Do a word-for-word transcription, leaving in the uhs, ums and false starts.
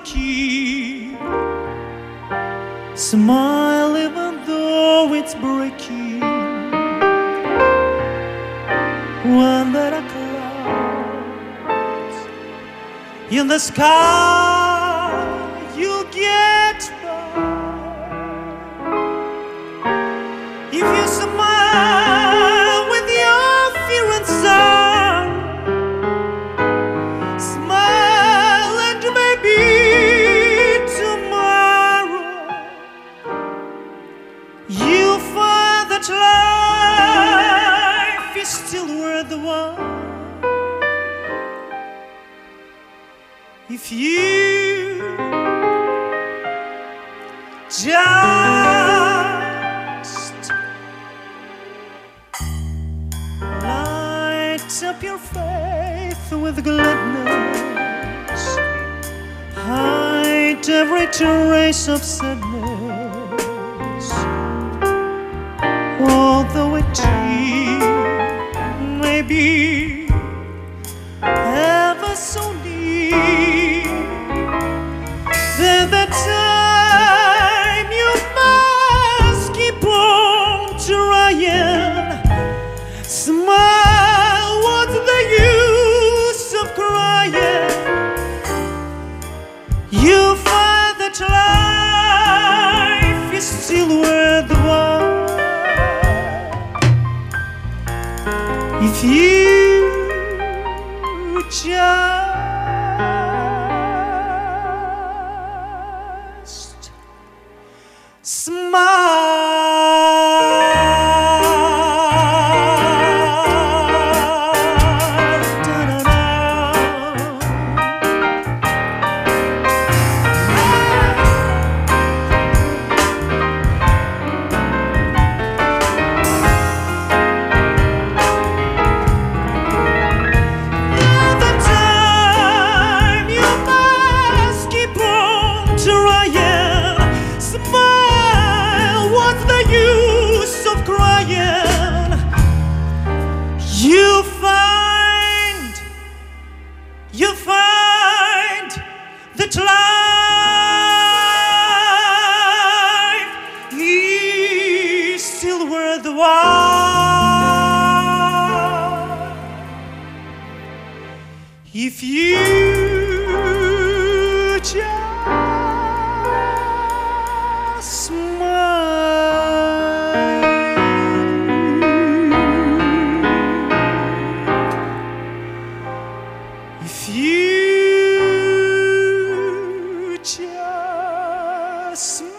keep. Smile even though it's breaking. When there are clouds in the sky, you get by. If you smile with your fear and sorrow, smile and maybe tomorrow you'll find that life is still worthwhile. If you just light up your faith with gladness, hide every trace of sadness, although a tear may be ever so near, then the time you must keep on trying. Smile, what's the use of crying? You find that life is still worthwhile. If you just smile. You find, you find that life is still worthwhile. If you just smile. If you just